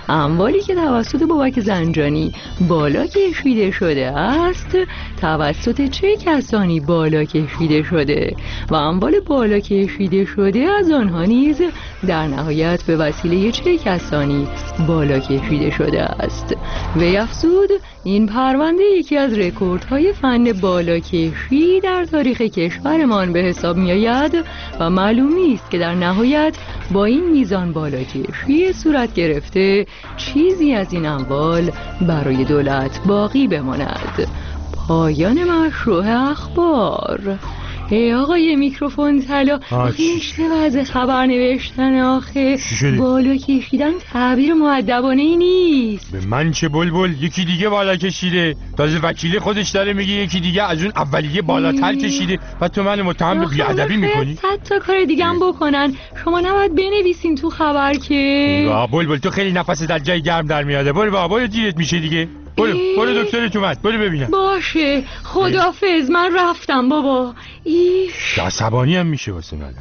اموالی که توسط بابک زنجانی بالا کشیده شده است توسط چه کسانی بالا کشیده شده و اموال بالا کشیده شده از آنها نیز در نهایت به وسیله چه کسانی بالا کشیده شده است. وی افزود این پرونده یکی از رکوردهای فن بالاکشی در تاریخ کشورمان به حساب می آید و معلوم نیست که در نهایت با این میزان بالاکشی صورت گرفته چیزی از این اموال برای دولت باقی بماند. پایان مشروع اخبار. ای آقای میکروفون طلا، چه وضع خبر نوشتن آخه؟ بالا کشیدن تعبیر مؤدبانه ای نیست. به من چه بلبل، یکی دیگه بالا کشیده، تازه وکیل خودش داره میگه یکی دیگه از اون اولیه بالاتر کشیده و تو من متهم به بیادبی میکنی؟ 100 تا کار دیگه هم بکنن، شما نباید بنویسین تو خبر که. بلبل تو خیلی نفست از جای گرم در میاده. برو دیرت میشه دیگه. برو دکترت اومد، برو ببینم. باشه خداحافظ، من رفتم بابا. عصبانی هم میشه واسه من.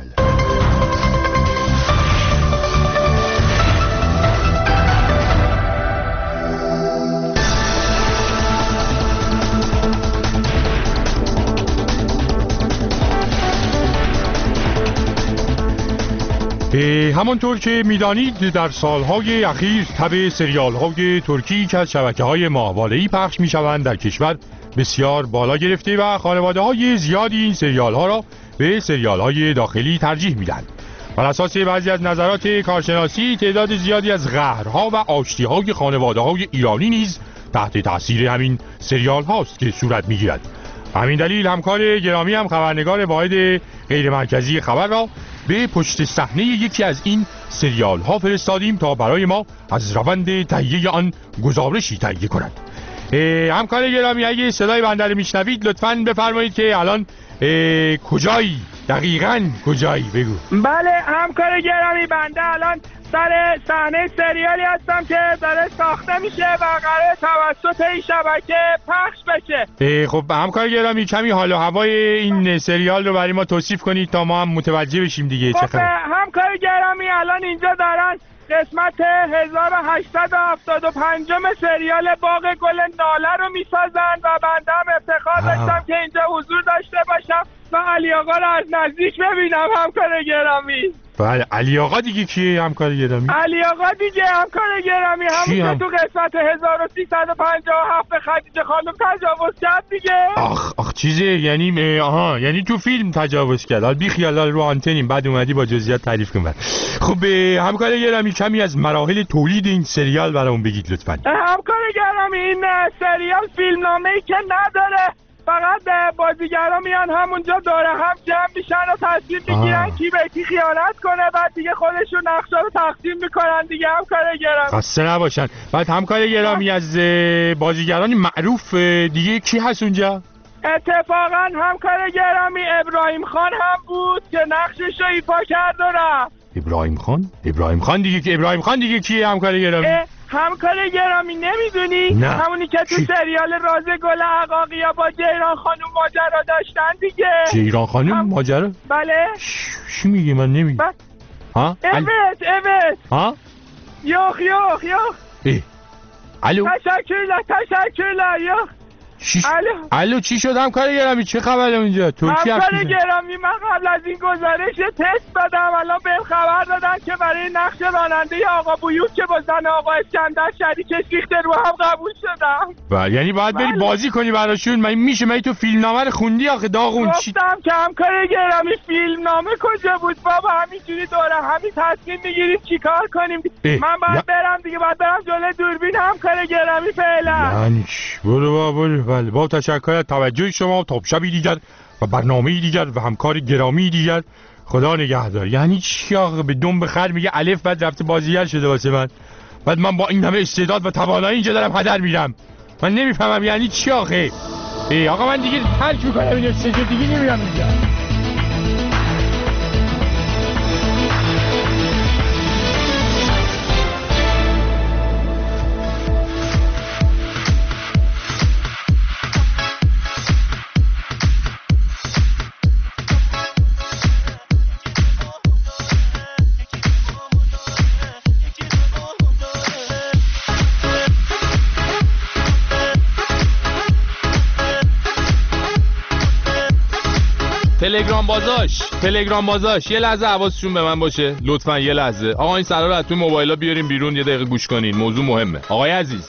همانطور که میدانید در سالهای اخیر تب سریال‌های ترکی که از شبکه‌های ماهواره‌ای پخش می‌شوند در کشور بسیار بالا گرفته و خانواده‌های زیادی این سریال‌ها را به سریال‌های داخلی ترجیح می‌دهند. بر اساس بعضی از نظرات کارشناسی تعداد زیادی از قهرها و آشتی‌های خانواده‌های ایرانی نیز تحت تاثیر همین سریال‌هاست که صورت می‌گیرد. همین دلیل همکار گرامی هم خبرنگار واحد غیر مرکزی خبر را به پشت صحنه یکی از این سریال ها فرستادیم تا برای ما از روند تهیه آن گزارشی تهیه کند. همکار گرامی اگه صدای بنده رو میشنوید لطفاً بفرمایید که الان کجایی؟ دقیقاً کجایی؟ بگو. بله همکار گرامی، بنده الان سر صحنه سریالی هستم که داره ساخته میشه و قراره توسط این شبکه پخش بشه. خب همکار گرامی کمی حال و هوای این سریال رو برای ما توصیف کنید تا ما هم متوجه بشیم دیگه. خب همکار گرامی الان اینجا دارن قسمت 1875 سریال باغ گل ناله رو میسازن و بنده هم افتخار داشتم که اینجا حضور داشته باشم و علی آقا رو از نزدیک ببینم همکار گرامی. بله علی آقا دیگه کیه همکار گرامی؟ علی آقا دیگه همکار گرامی، همون که تو قسمت 1357 خدیجه خانم تجاوز کرد دیگه. آخ چیزه، یعنی یعنی تو فیلم تجاوز کرد. حالا بی خیال رو آنتنیم، بعد اومدی با جزئیات تعریف کن. خب همکار گرامی کمی از مراحل تولید این سریال برامون بگید لطفاً. همکار گرامی این سریال فیلمنامه‌ای که نداره، فقط بازیگرا میان همونجا داره هم جمع میشن و تصمیم میگیرن کی به کی خیانت کنه، بعد دیگه خودشون نقشا رو تقسیم میکنن دیگه همکار گرامی. خسته نباشن. بعد همکار گرامی از بازیگران معروف دیگه کی هست اونجا؟ اتفاقا همکار گرامی ابراهیم خان هم بود که نقشش رو ایفا کرد و رفت. ابراهیم خان دیگه که ابراهیم خان دیگه کیه همکار گرامی؟ همکار گرامی نمیدونی؟ نه. همونی که تو سریال راز گل عقاقیا با جیران خانم ماجرا داشتن دیگه. جیران خانم ماجرا؟ بله. چی میگی من نمیگم؟ ها؟ اوت ها؟ یخ الو تشکر یخ. الو چی شد همکار گرامی؟ چه خبره اونجا؟ ترکی همکار گرامی من قبل از این گزارش تست دادم، الان بهم خبر دادن که برای نقش راننده آقا بویوز که با زن آقا اسکندر شریکش ریخته رو هم قبول شدم. بله یعنی باید بری بازی کنی براشون؟ من تو فیلمنامه رو خوندی آخه داغون؟ گفتم که همکار گرامی فیلمنامه کجا بود بابا، همینجوری دوره همین تصمیم میگیریم چیکار کنیم. من باید برم دیگه، باید برم جلوی دوربین همکار گرامی فعلا. یعنی برو بله با تشکر از توجه شما. تا شبی دیگر و برنامه‌ای دیگر و همکار گرامی دیگر، خدا نگهدار. یعنی چی آقا؟ به دنب بخر میگه الف بعد رفته بازیگر شده واسه من، بعد من با این همه استعداد و توانایی اینجا دارم هدر میرم. من نمیفهمم یعنی چی آخه. آقا من دیگه ترک میکنم اینجا، سجا دیگه نمیرم اینجا. تلگرام بازاش یه لحظه حواسشون به من باشه لطفاً. یه لحظه آقا این سرا رو از تو موبایلا بیاریم بیرون، یه دقیقه گوش کنین، موضوع مهمه. آقای عزیز،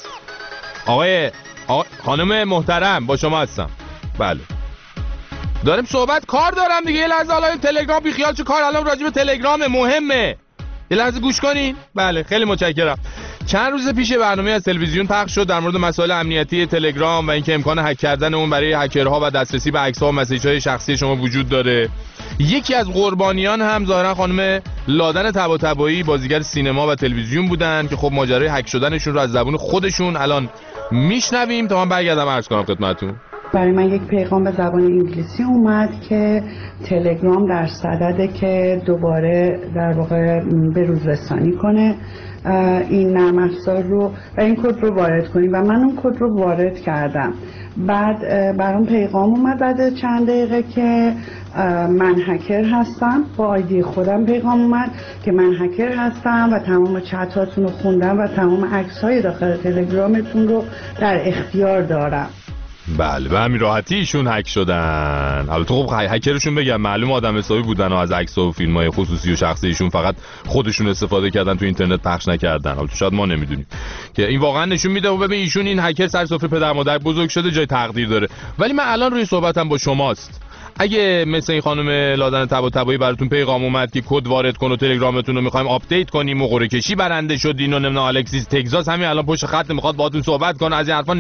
خانم محترم، با شما هستم. بله داریم صحبت، کار دارم دیگه. یه لحظه حالا تلگرام بی خیال، چه کار الان راجع به تلگرام مهمه. یه لحظه گوش کنین. بله خیلی متشکرم. چند روز پیش برنامه از تلویزیون پخش شد در مورد مسائل امنیتی تلگرام و اینکه امکان هک کردن اون برای هکرها و دسترسی به عکس‌ها و مسیج‌های شخصی شما وجود داره. یکی از قربانیان هم ظاهرا خانم لادن طباطبایی، بازیگر سینما و تلویزیون بودن که خب ماجرای هک شدنشون رو از زبون خودشون الان میشنویم تا من برگردم عرض کنم خدمتتون. برای من یک پیغام به زبان انگلیسی اومد که تلگرام در صدده که دوباره در واقع به روز رسانی کنه این نرم افزار رو و این کد رو وارد کنیم و من اون کد رو وارد کردم. بعد برام پیغام اومد بعد چند دقیقه که من هکر هستم. با آیدی خودم پیغام اومد که من هکر هستم و تمام چتاتون رو خوندم و تمام عکس‌های داخل تلگرامتون رو در اختیار دارم. بله به همین راحتی ایشون هک شدن. البته خب هکرشون بگم معلوم آدم حسابی بودن و از عکس‌ها و فیلم‌های خصوصی و شخصی ایشون فقط خودشون استفاده کردن، تو اینترنت پخش نکردن. البته شاید ما نمیدونیم که این واقعا نشون میده و ببین ایشون این هکر سر سفره پدر مادر بزرگ شده، جای تقدیر داره. ولی من الان روی صحبتم با شماست. اگه مثل این خانم لادن طباطبایی براتون پیغام اومد که کد وارد کن و تلگرامتون رو می‌خوایم آپدیت کنیم و قرعه کشی برنده شدین و نمیدونم الکسیس تگزاس همین الان پشت خط میخواد باهاتون صحبت کنه، از این حرفا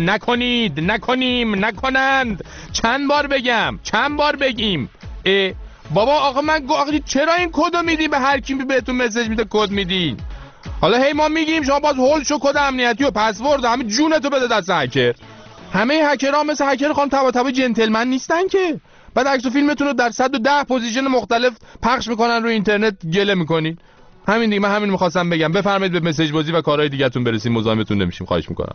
نکنند. چند بار بگیم بابا آقا چرا این کدو میدی به هر کی بهتون مسیج میده کد میدی؟ حالا هی ما میگیم شما باز هول شو کد امنیتی و پسورد همه جونتو بده دست هکر. همه هکرها مثل هکر خانم طباطبایی جنتلمن نیستن که بعد عکس و فیلمتون رو در 110 پوزیشن مختلف پخش میکنن روی اینترنت گله میکنین. همین دیگه، من همین میخواستم بگم. بفرمایید به مسیج بازی و کارهای دیگه‌تون برسیم، مزاحمتون نمیشیم، خواهش میکنم.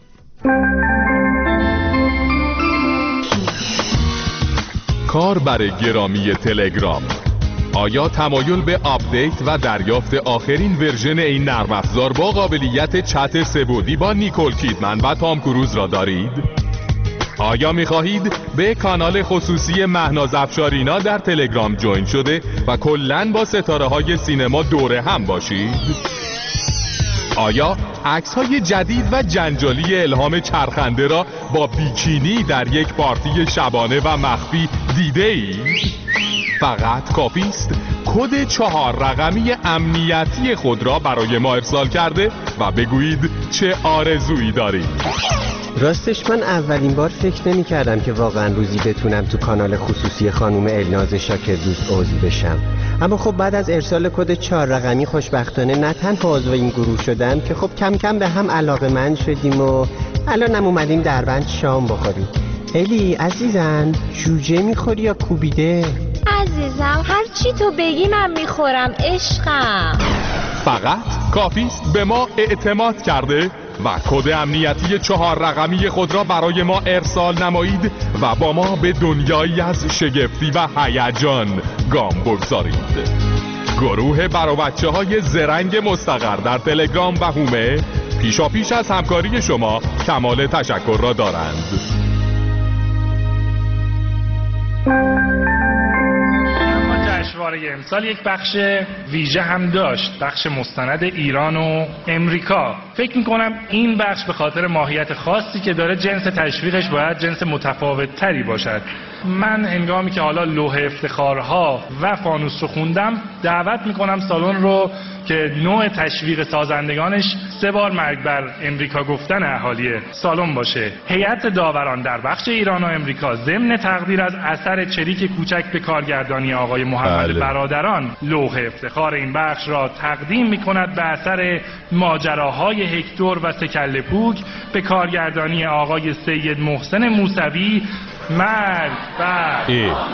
کاربر گرامی تلگرام، آیا تمایل به آپدیت و دریافت آخرین ورژن این نرم افزار با قابلیت چت سه‌بعدی با نیکول کیدمن و تام کروز را دارید؟ آیا می‌خواهید به کانال خصوصی مهناز افشارینا در تلگرام جوین شده و کلاً با ستاره‌های سینما دوره هم باشید؟ آیا عکس‌های جدید و جنجالی الهام چرخنده را با بیکینی در یک پارتی شبانه و مخفی دیده‌اید؟ فقط کافی است کد 4 رقمی امنیتی خود را برای ما ارسال کرده و بگویید چه آرزویی دارید. راستش من اولین بار فکر نمی کردم که واقعا روزی بتونم تو کانال خصوصی خانم الناز شاکردوست عضو بشم، اما خب بعد از ارسال کد 4 رقمی خوشبختانه نه تنها عضو این گروه شدم که خب کم کم به هم علاقه‌مند شدیم و الانم اومدیم دربند شام بخوریم. الی عزیزم جوجه میخوری یا کوبیده؟ عزیزم هر چی تو بگی من میخورم عشقم. فقط کافی است به ما اعتماد کرده و کد امنیتی 4 رقمی خود را برای ما ارسال نمایید و با ما به دنیایی از شگفتی و هیجان گام بگذارید. گروه برا بچه‌های زرنگ مستقر در تلگرام و هومه پیشاپیش از همکاری شما کمال تشکر را دارند. جشنواره امسال یک بخش ویژه هم داشت، بخش مستند ایران و امریکا. فکر میکنم این بخش به خاطر ماهیت خاصی که داره جنس تشویقش باید جنس متفاوت تری باشد. من هنگامی که حالا لوح افتخارها و فانوس رو خوندم دعوت میکنم سالن رو که نوع تشویق سازندگانش 3 بار مرگ بر امریکا گفتن اهالی سالن باشه. هیئت داوران در بخش ایران و امریکا ضمن تقدیر از اثر چریک کوچک به کارگردانی آقای محمد برادران لوح افتخار این بخش را تقدیم میکند به اثر ماجراهای هکتور و سکله پوک به کارگردانی آقای سید محسن موسوی. مرگ بر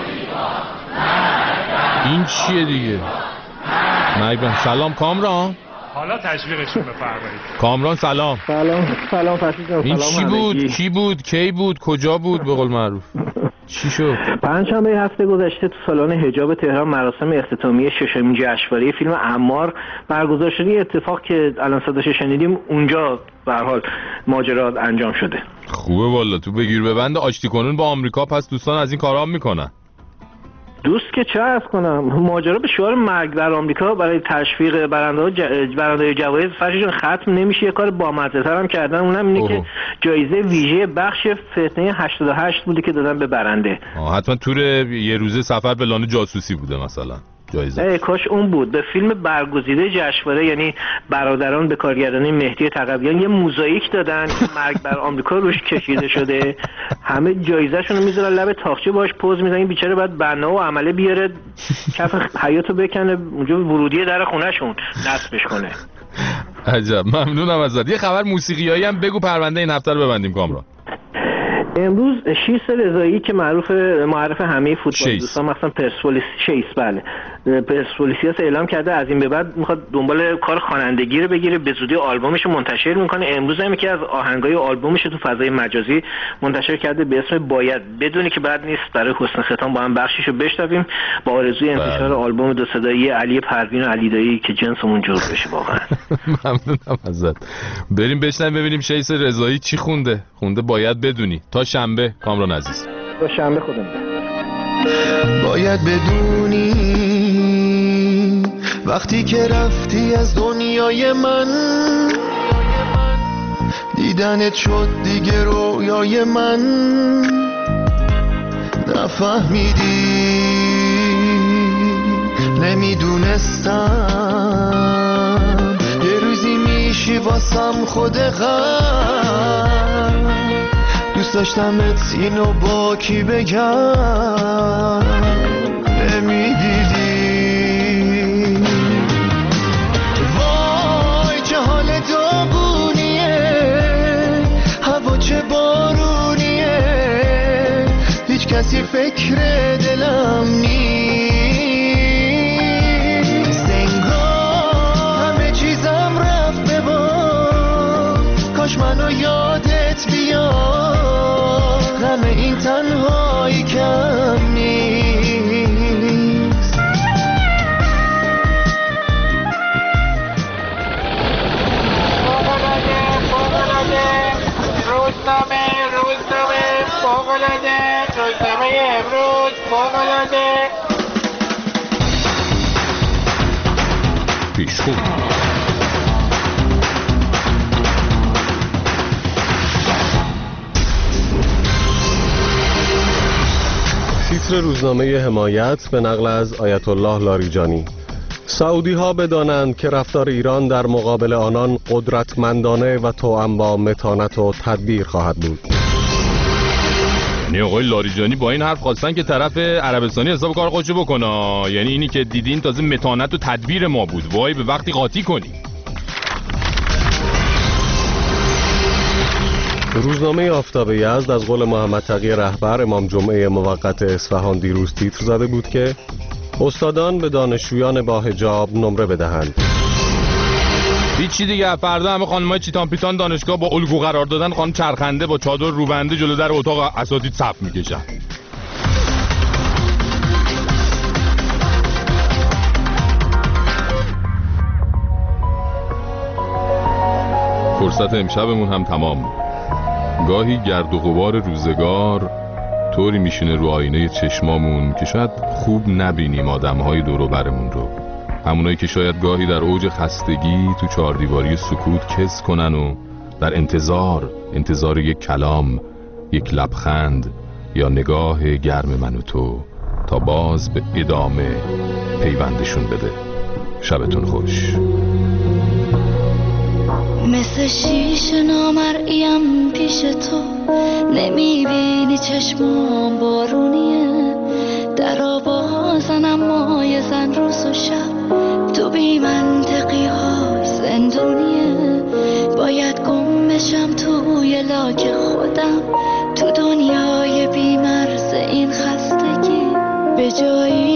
این چیه دیگه؟ مرگ بر. سلام کامران. حالا تشویقشون بفرمایید. کامران سلام. سلام فرشید جان. این چی بود؟ کی بود؟ کی بود؟ کجا بود به قول معروف؟ چی شد؟ پنجشنبه هفته گذشته تو سالن حجاب تهران مراسم اختتامیه 6مین جشنواره فیلم عمار برگزار شد. اتفاق که الان صداش شنیدیم اونجا به هر حال ماجرا انجام شده. خوبه والا، تو بگیر ببند آشتی کنون با آمریکا، پس دوستان از این کارا میکنن. دوست که چه عرض کنم، ماجرا به شعار مرگ بر آمریکا برای تشویق برنده جوایز فرششون ختم نمیشه. یه کار بامزه‌تر هم کردن، اونم اینه که جایزه ویژه بخش فتنه 88 بوده که دادن به برنده. حتما تور یه روزه سفر به لانه جاسوسی بوده مثلا جایزه. کاش اون بود. به فیلم برگزیده جشنواره یعنی برادران به کارگردانی مهدی تقویان یه موزاییک دادن مرگ بر آمریکا روش کشیده شده، همه جایزه‌شون رو میذارن لب تاقچه باش پوز میدن، این بیچاره باید بنا و عمله بیاره کف حیاطو بکنه اونجا ورودی در خونه‌شون نصبش کنه. عجب، ممنونم ازت. یه خبر موسیقیایی هم بگو پرونده این هفته رو ببندیم کامران. امروز شیس رضایی که معروف همه فوتبال دوستان مثلا پرسپولیس شیس پرسپولیسیاس اعلام کرده از این به بعد میخواد دنبال کار خوانندگی رو بگیره، به زودی آلبومش رو منتشر میکنه. امروز هم یکی از آهنگای آلبومش رو تو فضای مجازی منتشر کرده به اسم باید، بدونی که بعد نیست برای حسن ختام با هم بخشیشو بشنویم با آرزوی انتشار آلبوم دو صدایی علی پروین و علی دایی که جنسمون جور بشه. واقعا ممنونم ازت. بریم بشنویم ببینیم شیس رضایی چی خونده باید بدونی. تا شنبه کامران عزیز. تا شنبه خدا نگهدار. باید بدونی وقتی که رفتی از دنیای من، دیدنت شد دیگه رویای من، نفهمیدی نمیدونستم یه روزی میشی واسم خود غم، دوست داشتمت اینو با کی بگم نمیدیدی. وای چه حال داغونیه، هوا چه بارونیه، هیچ کسی فکر دلم نیست، انگار همه چیزم رفت به باد، کاش منو یادت بیاد، همه این تنهایی کم نیست. روزنامه امروز فوق‌العاده پیشخون. تیتر روزنامه حمایت به نقل از آیت الله لاریجانی: سعودی ها بدانند که رفتار ایران در مقابل آنان قدرتمندانه و توأم با متانت و تدبیر خواهد بود. یعنی آقای لاریجانی با این حرف خواستن که طرف عربستانی حساب کار خودشو بکنه، یعنی اینی که دیدین تازه متانت و تدبیر ما بود، وای به وقتی قاطی کنی. روزنامه آفتاب یزد از قول محمد تقی رهبر امام جمعه موقت اصفهان دیروز تیتر زده بود که استادان به دانشجویان با حجاب نمره بدهند. هیچی دیگه، فردا همه خانمای چیتان پیتان دانشگاه با الگو قرار دادن، خانم چرخنده با چادر روبنده جلو در اتاق اساتید صف میکشن. فرصت امشبمون هم تمام. گاهی گرد و غبار روزگار طوری میشینه رو آینه چشمامون که شاید خوب نبینیم آدمهای دور و برمون رو، همونایی که شاید گاهی در اوج خستگی تو چهاردیواری سکوت کس کنن و در انتظار یک کلام، یک لبخند یا نگاه گرم من و تو تا باز به ادامه پیوندشون بده. شبتون خوش. مثل شیش نامرئیم پیش تو، نمیبینی چشمام بارونیه، در آوازن اما یه زن روز و شب، تو بی منطقی های زندونیه، باید گم بشم توی لاک خودم، تو دنیای بی مرز این خستگی، به جایی